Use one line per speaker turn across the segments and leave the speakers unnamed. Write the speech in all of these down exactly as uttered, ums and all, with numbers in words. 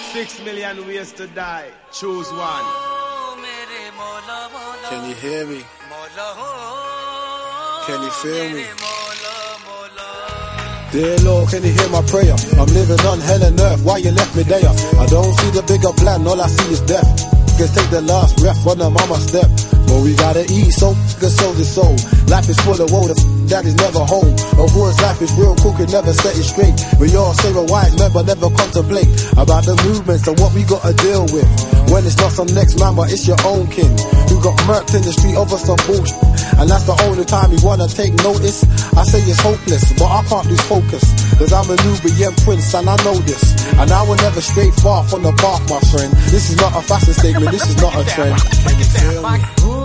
Six million ways to die. Choose one.
Can you hear me? Can you feel me? Dear Lord, can you hear my prayer? I'm living on hell and earth, why you left me there? I don't see the bigger plan, all I see is death. Niggas take the last breath on the mama step. But we gotta eat, so niggas sold his soul. Life is full of woe, the f daddy's never home. A woman's life is real, cool, can never set it straight. We all say we're wise men, but never contemplate about the movements and what we gotta deal with. When it's not some next man, but it's your own kin who got murked in the street over some bullshit. And that's the only time you wanna take notice. I say it's hopeless, but I can't lose focus, cause I'm a Nubian prince and I know this. And I will never stray far from the path, my friend. This is not a fashion statement, this is not a trend. Can you feel me?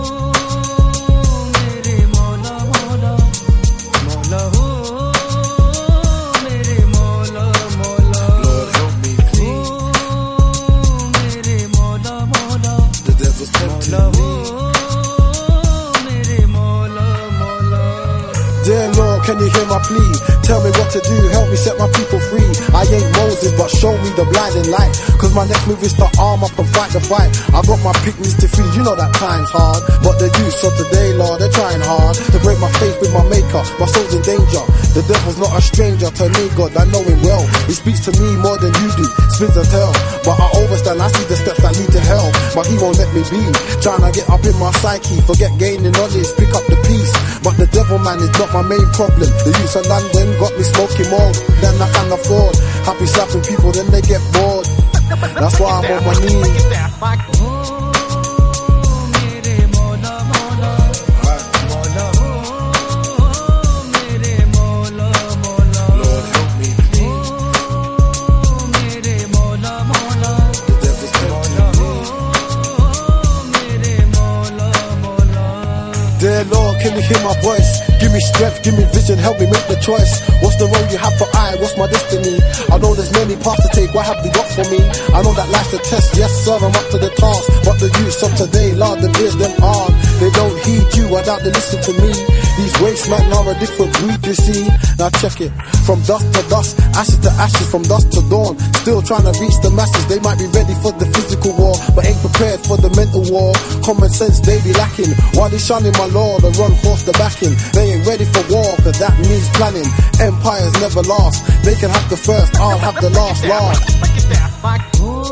Dear Lord, can you hear my plea? Tell me what to do, help me set my people free. I ain't Moses, but show me the blinding light. Cause my next move is to arm up and fight the fight. I got my picnics to feed, you know that time's hard. But the youth of today, Lord, they're trying hard to break my faith with my maker. My soul's in danger. The devil's not a stranger to me, God, I know him well. He speaks to me more than you do, spins and tell. But I overstand, I see the steps that lead to hell. But he won't let me be, trying to get up in my psyche. Forget gaining knowledge, pick up the peace. But the devil, man, is not my main problem. The youth of London got me smoking more than I can afford. Happy slapping people, then they get bored. That's why I'm on my knees. Dear Lord, can you hear my voice? Give me strength, give me vision, help me make the choice. What's the road you have for I? What's my destiny? I know there's many paths to take, what have you got for me? I know that life's a test, yes sir, I'm up to the task. But the youths of today, Lord, them ears them hard. They don't heed you, I doubt they listen to me. These waste men are a different breed, you see. Now check it, from dust to dust, ashes to ashes, from dusk to dawn. Still trying to reach the masses, they might be ready for the physical war, but ain't prepared for the mental war. Common sense they be lacking, while they shunning my law, the run horse the backing. They ain't ready for war, cause that means planning. Empires never last, they can have the first, I'll have the last laugh.